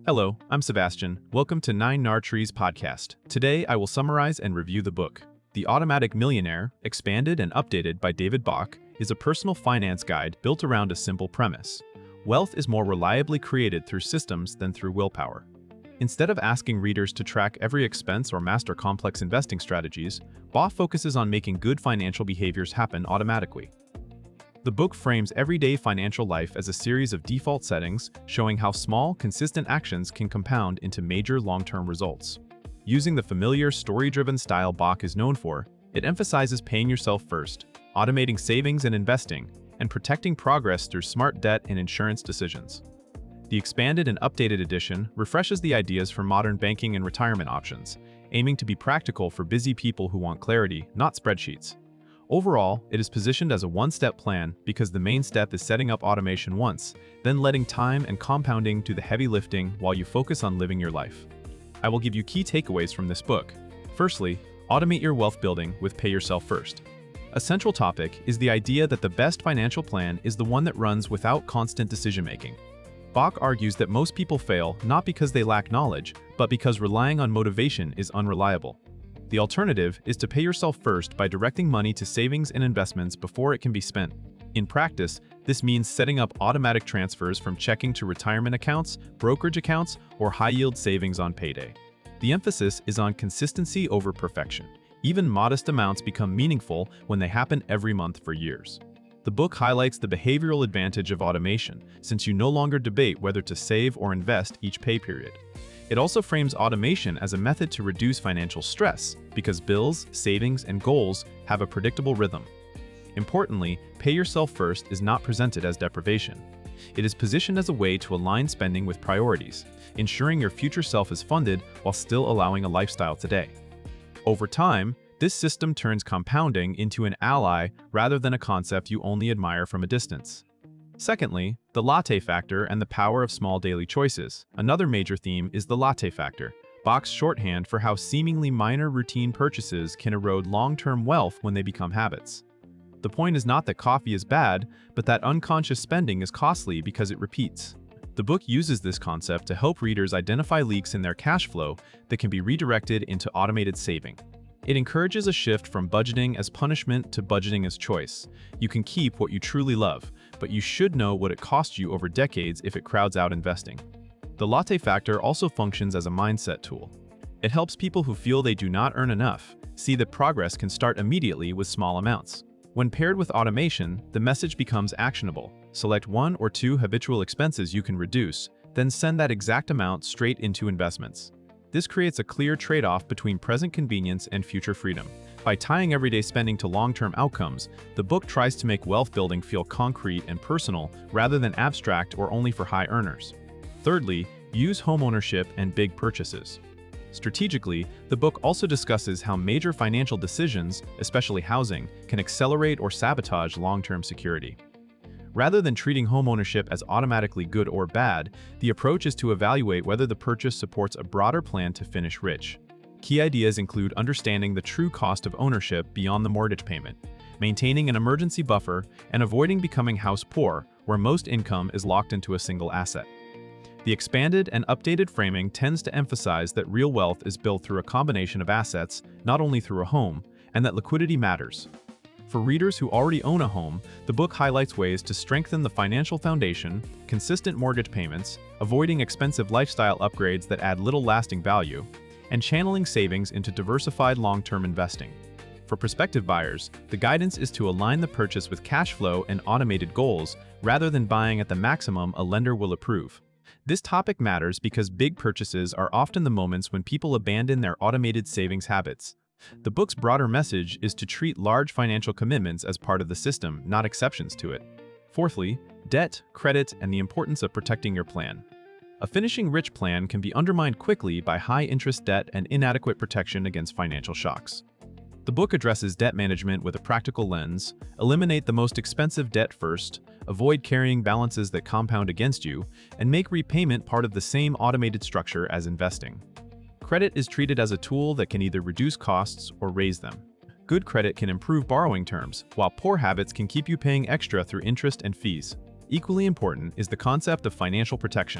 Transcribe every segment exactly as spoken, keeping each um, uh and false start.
Hello, I'm Sebastian. Welcome to Nine Nar Trees podcast. Today, I will summarize and review the book. The Automatic Millionaire, expanded and updated by David Bach, is a personal finance guide built around a simple premise. Wealth is more reliably created through systems than through willpower. Instead of asking readers to track every expense or master complex investing strategies, Bach focuses on making good financial behaviors happen automatically. The book frames everyday financial life as a series of default settings, showing how small, consistent actions can compound into major long-term results. Using the familiar, story-driven style Bach is known for, it emphasizes paying yourself first, automating savings and investing, and protecting progress through smart debt and insurance decisions. The expanded and updated edition refreshes the ideas for modern banking and retirement options, aiming to be practical for busy people who want clarity, not spreadsheets. Overall, it is positioned as a one-step plan because the main step is setting up automation once, then letting time and compounding do the heavy lifting while you focus on living your life. I will give you key takeaways from this book. Firstly, automate your wealth building with Pay Yourself First. A central topic is the idea that the best financial plan is the one that runs without constant decision-making. Bach argues that most people fail not because they lack knowledge, but because relying on motivation is unreliable. The alternative is to pay yourself first by directing money to savings and investments before it can be spent. In practice, this means setting up automatic transfers from checking to retirement accounts, brokerage accounts, or high-yield savings on payday. The emphasis is on consistency over perfection. Even modest amounts become meaningful when they happen every month for years. The book highlights the behavioral advantage of automation, since you no longer debate whether to save or invest each pay period. It also frames automation as a method to reduce financial stress because bills, savings, and goals have a predictable rhythm. Importantly, Pay Yourself First is not presented as deprivation. It is positioned as a way to align spending with priorities, ensuring your future self is funded while still allowing a lifestyle today. Over time, this system turns compounding into an ally rather than a concept you only admire from a distance. Secondly, the latte factor and the power of small daily choices. Another major theme is the latte factor, Bach's shorthand for how seemingly minor routine purchases can erode long-term wealth when they become habits. The point is not that coffee is bad, but that unconscious spending is costly because it repeats. The book uses this concept to help readers identify leaks in their cash flow that can be redirected into automated saving. It encourages a shift from budgeting as punishment to budgeting as choice. You can keep what you truly love, but you should know what it costs you over decades if it crowds out investing. The latte factor also functions as a mindset tool. It helps people who feel they do not earn enough see that progress can start immediately with small amounts. When paired with automation, the message becomes actionable. Select one or two habitual expenses you can reduce, then send that exact amount straight into investments. This creates a clear trade-off between present convenience and future freedom. By tying everyday spending to long-term outcomes, the book tries to make wealth building feel concrete and personal rather than abstract or only for high earners. Thirdly, use homeownership and big purchases. Strategically, the book also discusses how major financial decisions, especially housing, can accelerate or sabotage long-term security. Rather than treating homeownership as automatically good or bad, the approach is to evaluate whether the purchase supports a broader plan to finish rich. Key ideas include understanding the true cost of ownership beyond the mortgage payment, maintaining an emergency buffer, and avoiding becoming house poor, where most income is locked into a single asset. The expanded and updated framing tends to emphasize that real wealth is built through a combination of assets, not only through a home, and that liquidity matters. For readers who already own a home, the book highlights ways to strengthen the financial foundation, consistent mortgage payments, avoiding expensive lifestyle upgrades that add little lasting value, and channeling savings into diversified long-term investing. For prospective buyers, the guidance is to align the purchase with cash flow and automated goals rather than buying at the maximum a lender will approve. This topic matters because big purchases are often the moments when people abandon their automated savings habits. The book's broader message is to treat large financial commitments as part of the system, not exceptions to it. Fourthly, debt, credit, and the importance of protecting your plan. A finishing rich plan can be undermined quickly by high-interest debt and inadequate protection against financial shocks. The book addresses debt management with a practical lens, eliminate the most expensive debt first, avoid carrying balances that compound against you, and make repayment part of the same automated structure as investing. Credit is treated as a tool that can either reduce costs or raise them. Good credit can improve borrowing terms, while poor habits can keep you paying extra through interest and fees. Equally important is the concept of financial protection.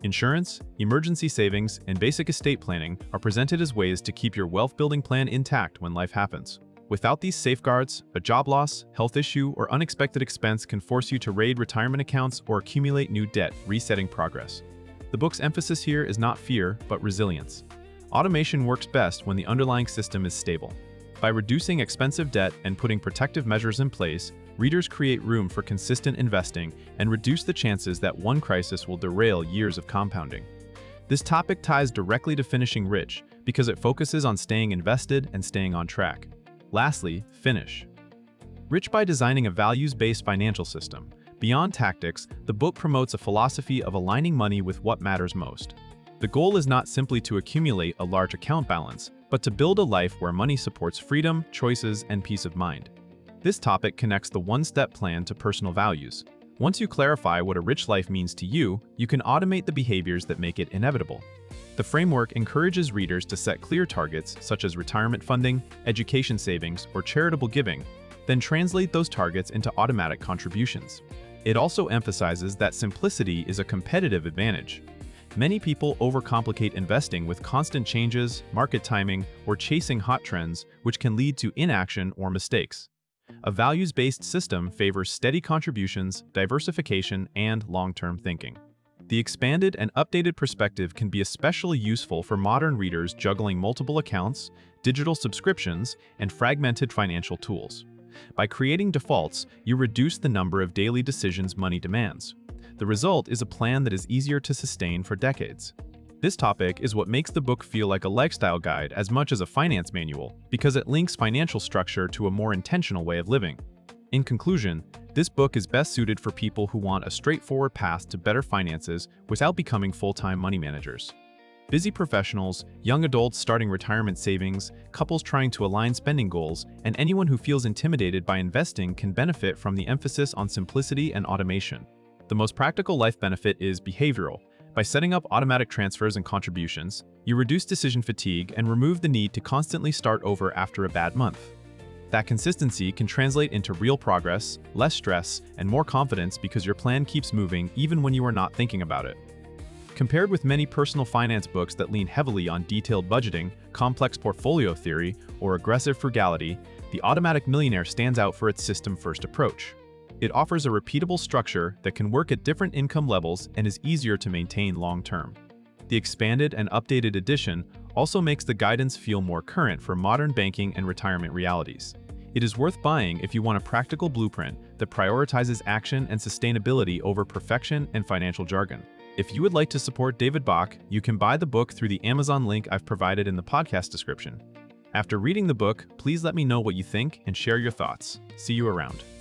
Insurance, emergency savings, and basic estate planning are presented as ways to keep your wealth-building plan intact when life happens. Without these safeguards, a job loss, health issue, or unexpected expense can force you to raid retirement accounts or accumulate new debt, resetting progress. The book's emphasis here is not fear, but resilience. Automation works best when the underlying system is stable. By reducing expensive debt and putting protective measures in place, readers create room for consistent investing and reduce the chances that one crisis will derail years of compounding. This topic ties directly to finishing rich because it focuses on staying invested and staying on track. Lastly, finish. Rich by designing a values-based financial system. Beyond tactics, the book promotes a philosophy of aligning money with what matters most. The goal is not simply to accumulate a large account balance, but to build a life where money supports freedom, choices, and peace of mind. This topic connects the one-step plan to personal values. Once you clarify what a rich life means to you, you can automate the behaviors that make it inevitable. The framework encourages readers to set clear targets such as retirement funding, education savings, or charitable giving, then translate those targets into automatic contributions. It also emphasizes that simplicity is a competitive advantage. Many people overcomplicate investing with constant changes, market timing, or chasing hot trends, which can lead to inaction or mistakes. A values-based system favors steady contributions, diversification, and long-term thinking. The expanded and updated perspective can be especially useful for modern readers juggling multiple accounts, digital subscriptions, and fragmented financial tools. By creating defaults, you reduce the number of daily decisions money demands. The result is a plan that is easier to sustain for decades. This topic is what makes the book feel like a lifestyle guide as much as a finance manual, because it links financial structure to a more intentional way of living. In conclusion, this book is best suited for people who want a straightforward path to better finances without becoming full-time money managers. Busy professionals, young adults starting retirement savings, couples trying to align spending goals, and anyone who feels intimidated by investing can benefit from the emphasis on simplicity and automation. The most practical life benefit is behavioral. By setting up automatic transfers and contributions, you reduce decision fatigue and remove the need to constantly start over after a bad month. That consistency can translate into real progress, less stress, and more confidence because your plan keeps moving even when you are not thinking about it. Compared with many personal finance books that lean heavily on detailed budgeting, complex portfolio theory, or aggressive frugality, The Automatic Millionaire stands out for its system-first approach. It offers a repeatable structure that can work at different income levels and is easier to maintain long-term. The expanded and updated edition also makes the guidance feel more current for modern banking and retirement realities. It is worth buying if you want a practical blueprint that prioritizes action and sustainability over perfection and financial jargon. If you would like to support David Bach, you can buy the book through the Amazon link I've provided in the podcast description. After reading the book, please let me know what you think and share your thoughts. See you around.